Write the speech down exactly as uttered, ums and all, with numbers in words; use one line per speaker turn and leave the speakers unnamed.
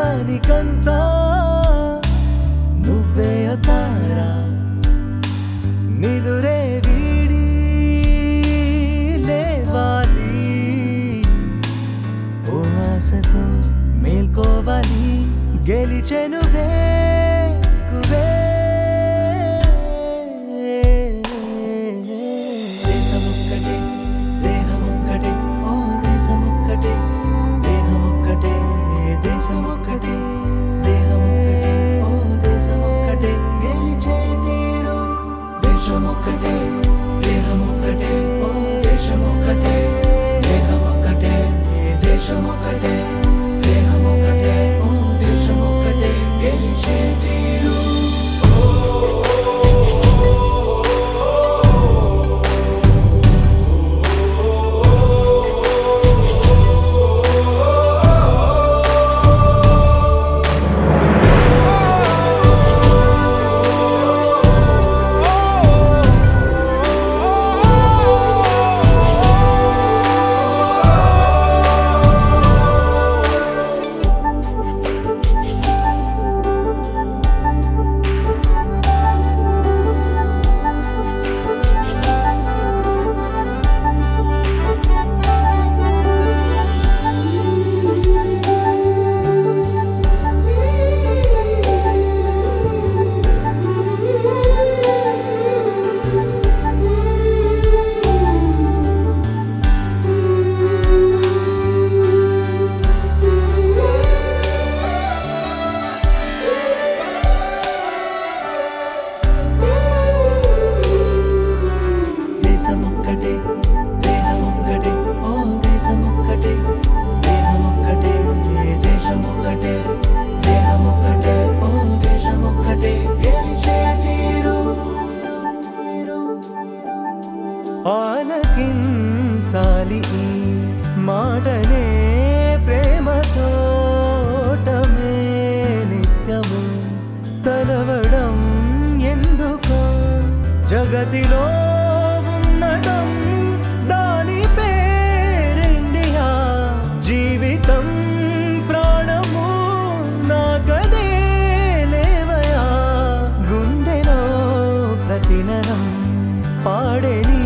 లోకానికంతా నువ్వే తారా నిదురే వీడి లేవాలి ఓ ఆశతో మేల్కోవాలి గెలిచెనువే కువే దేశమొక్కటే దేహమొక్కటే ఓ దేశమొక్కటే దేహమొక్కటే దేశమొక్కటే దేహమొక్కటే ఓ దేశమొక్కటే గెలిచే తీరు దేశమొక్కటే దేహమొక్కటే ఓ దేశమొక్కటే దేహమొక్కటే దేశమొక్కటే దేహమొక్కటే ఓ దేశమొక్కటే గెలిచే తీరు దేశమొక్కటే దేహమొక్కటే ఓ దేశమొక్కటే దేహమొక్కటే దేశమొక్కటే దేహమొక్కటే ఓ దేశమొక్కటే గెలిచే తీరు ఆలకించాలి ఈ మాటనే ప్రేమతోటమే నిత్యము తలవడం ఎందుకో జగతిలో ఉన్నతం దాని పేరిండియా జీవితం ప్రాణము నాకదే లేవయా గుండెలో ప్రతినరం పాడేని